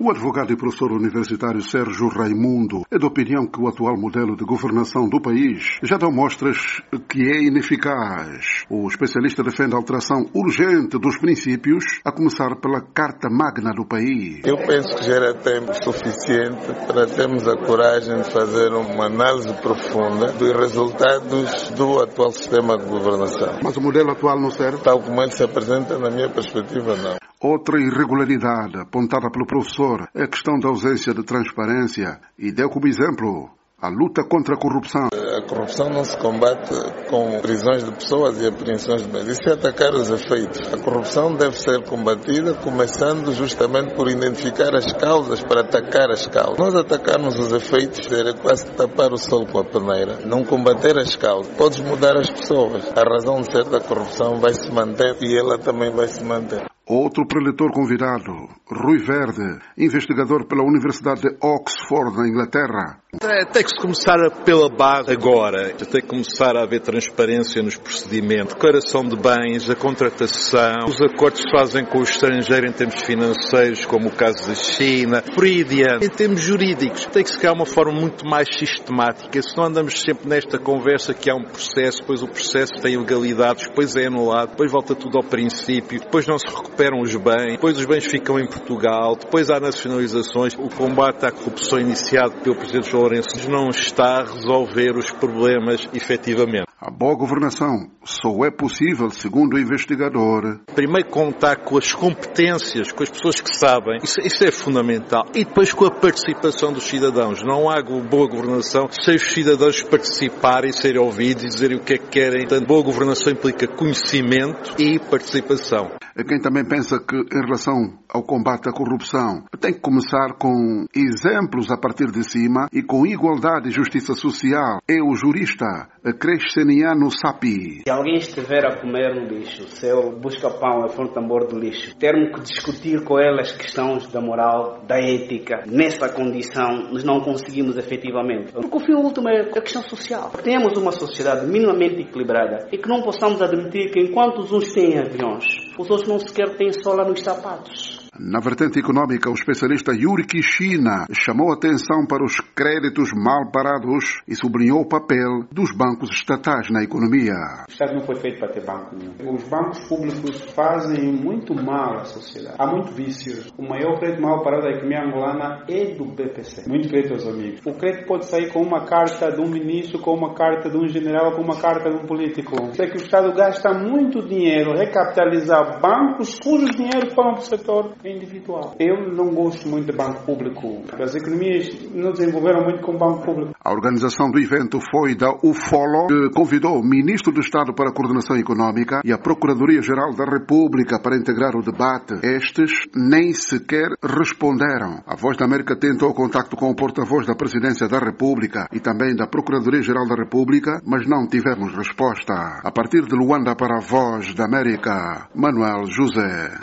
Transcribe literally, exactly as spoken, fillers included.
O advogado e professor universitário Sérgio Raimundo é da opinião que o atual modelo de governação do país já dá mostras que é ineficaz. O especialista defende a alteração urgente dos princípios, a começar pela Carta Magna do país. Eu penso que já era tempo suficiente para termos a coragem de fazer uma análise profunda dos resultados do atual sistema de governação. Mas o modelo atual não serve? Tal como ele se apresenta, na minha perspectiva, não. Outra irregularidade apontada pelo professor é a questão da ausência de transparência e deu como exemplo a luta contra a corrupção. A corrupção não se combate com prisões de pessoas e apreensões de bens. Isso é atacar os efeitos. A corrupção deve ser combatida começando justamente por identificar as causas para atacar as causas. Nós atacarmos os efeitos é quase tapar o sol com a peneira. Não combater as causas. Podes mudar as pessoas. A razão de ser da corrupção vai se manter e ela também vai se manter. Outro preletor convidado, Rui Verde, investigador pela Universidade de Oxford, na Inglaterra. Tem que se começar pela base agora. Tem que começar a haver transparência nos procedimentos, declaração de bens, a contratação, os acordos que se fazem com o estrangeiro em termos financeiros, como o caso da China, por aí adiante. Em termos jurídicos, tem que se criar uma forma muito mais sistemática. Se não andamos sempre nesta conversa que há um processo, depois o processo tem ilegalidades, depois é anulado, depois volta tudo ao princípio, depois não se recupera recuperam os bens, depois os bens ficam em Portugal, depois há nacionalizações. O combate à corrupção iniciado pelo Presidente João Lourenço não está a resolver os problemas efetivamente. A boa governação só é possível, segundo o investigador. Primeiro contar com as competências, com as pessoas que sabem, isso, isso é fundamental. E depois com a participação dos cidadãos. Não há boa governação sem os cidadãos participarem, serem ouvidos e dizerem o que é que querem. Portanto, boa governação implica conhecimento e participação. Quem também pensa que, em relação ao combate à corrupção, tem que começar com exemplos a partir de cima e com igualdade e justiça social, é o jurista Cresceniano Sapi. Se alguém estiver a comer no lixo, se ele busca pão e for um tambor de lixo, termos que discutir com ele as questões da moral, da ética. Nessa condição, nós não conseguimos efetivamente. Porque o fim último é a questão social. Temos uma sociedade minimamente equilibrada e que não possamos admitir que enquanto os uns têm aviões, os outros não sequer têm sola nos sapatos. Na vertente econômica, o especialista Yuri Kishina chamou a atenção para os créditos mal parados e sublinhou o papel dos bancos estatais na economia. O Estado não foi feito para ter banco nenhum. Os bancos públicos fazem muito mal à sociedade. Há muito vício. O maior crédito mal parado da economia angolana é do B P C. Muito crédito aos amigos. O crédito pode sair com uma carta de um ministro, com uma carta de um general, com uma carta de um político. É que o Estado gasta muito dinheiro a recapitalizar bancos cujos dinheiros foram para o setor individual. Eu não gosto muito de banco público. As economias não desenvolveram muito com banco público. A organização do evento foi da U F O L O, que convidou o Ministro do Estado para a Coordenação Econômica e a Procuradoria-Geral da República para integrar o debate. Estes nem sequer responderam. A Voz da América tentou contacto com o porta-voz da Presidência da República e também da Procuradoria-Geral da República, mas não tivemos resposta. A partir de Luanda para a Voz da América, Manuel José.